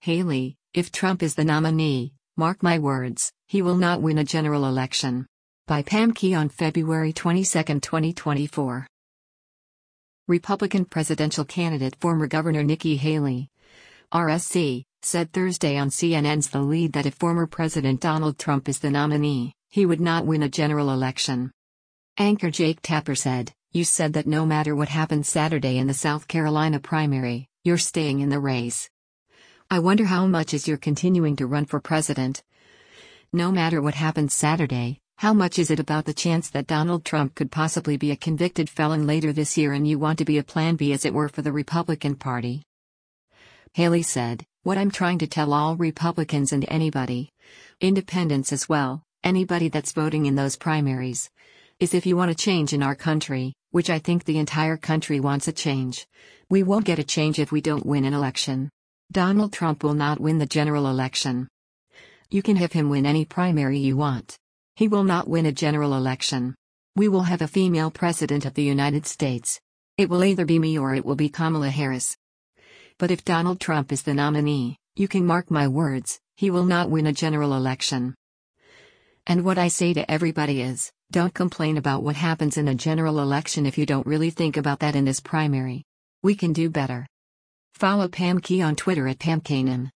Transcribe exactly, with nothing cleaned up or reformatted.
Haley, if Trump is the nominee, mark my words, he will not win a general election. By Pam Key on February twenty-second, twenty twenty-four. Republican presidential candidate former Governor Nikki Haley, R S C, said Thursday on C N N's The Lead that if former President Donald Trump is the nominee, he would not win a general election. Anchor Jake Tapper said, "You said that no matter what happens Saturday in the South Carolina primary, you're staying in the race. I wonder how much is you're continuing to run for president? No matter what happens Saturday, how much is it about the chance that Donald Trump could possibly be a convicted felon later this year and you want to be a plan B as it were for the Republican Party?" Haley said, "What I'm trying to tell all Republicans and anybody, independents as well, anybody that's voting in those primaries, is if you want a change in our country, which I think the entire country wants a change, we won't get a change if we don't win an election. Donald Trump will not win the general election. You can have him win any primary you want. He will not win a general election. We will have a female president of the United States. It will either be me or it will be Kamala Harris. But if Donald Trump is the nominee, you can mark my words, he will not win a general election. And what I say to everybody is, don't complain about what happens in a general election if you don't really think about that in this primary. We can do better." Follow Pam Key on Twitter at Pam Kanem.